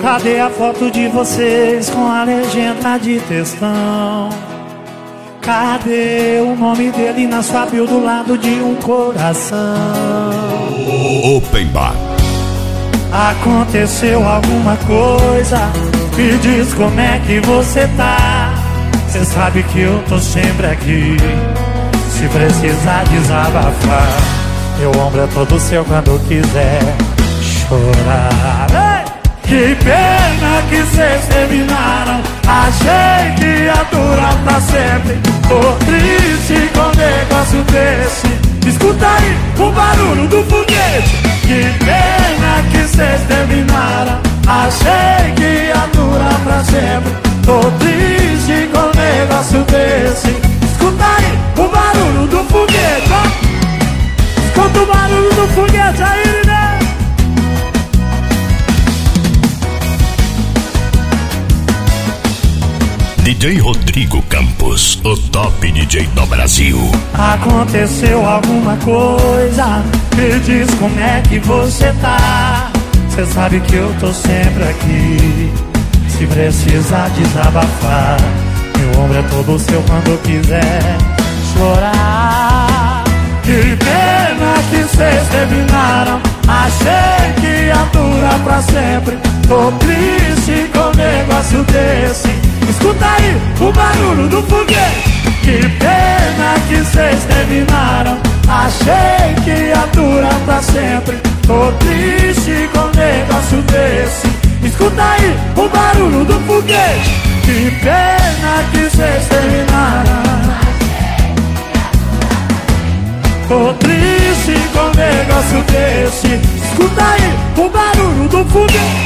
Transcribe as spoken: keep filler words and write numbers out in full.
Cadê a foto de vocês com a legenda de textão? Cadê o nome dele na sua bio do lado de um coração? Open Bar. Aconteceu alguma coisa? Me diz como é que você tá. Cê sabe que eu tô sempre aqui, se precisar desabafar. Meu ombro é todo seu quando quiser chorar. Ei! Que pena que cês terminaram. Achei que ia durar pra sempre. Tô triste com um negócio desse. Escuta aí o barulho do foguete. Que pena que cês terminaram. Achei que ia durar pra sempre. Tô triste com um negócio desse. Escuta aí o barulho do foguete, ó. Escuta o barulho do foguete aí, né? D J Rodrigo Campos, o top D J do Brasil. Aconteceu alguma coisa? Me diz como é que você tá. Cê sabe que eu tô sempre aqui, se precisar desabafar. Meu ombro é todo seu quando quiser chorar. Que pena que cês terminaram. Achei que ia durar pra sempre. Tô triste com um negócio desse. Escuta aí o barulho do foguete. Que pena que cês terminaram. Achei que ia durar pra sempre. Tô triste com um negócio desse. Escuta aí o barulho do foguete. Que pena que cês terminaram. Tô triste com um negócio desse. Escuta aí o barulho do foguete.